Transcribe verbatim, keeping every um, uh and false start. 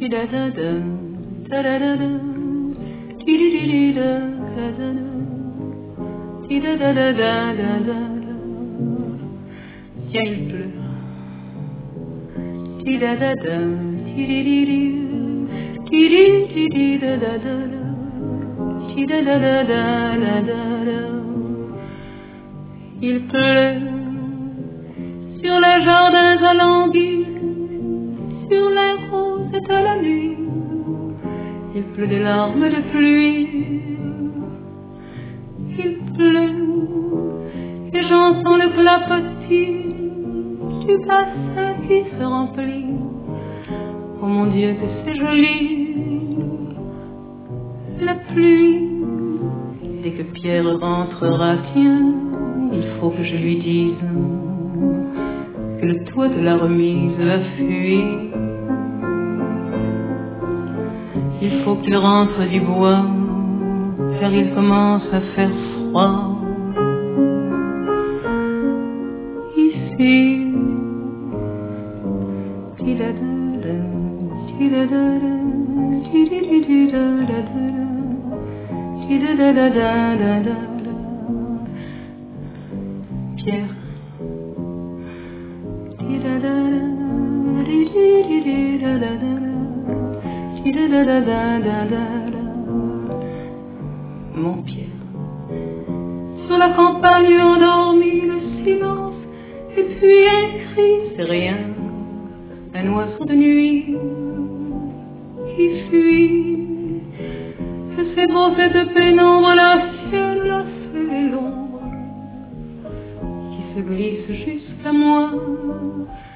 Tiens, il pleut. Il pleut sur les jardins alanguis, sur les roses de la nuit. Il pleut des larmes de pluie. Il pleut et j'entends le clapotis du bassin qui se remplit. Oh mon Dieu que c'est joli, la pluie. Dès que Pierre rentrera, tiens, il faut que je lui dise que le toit de la remise va fuir. Il faut qu'il rentre du bois, car il commence à faire froid. Ici, Pierre. Mon Pierre. Sur la campagne endormie, le silence, et puis un cri, c'est rien, un oiseau de nuit qui fuit. Et c'est beau cette pénombre, la ciel, la feu et l'ombre qui se glisse jusqu'à moi.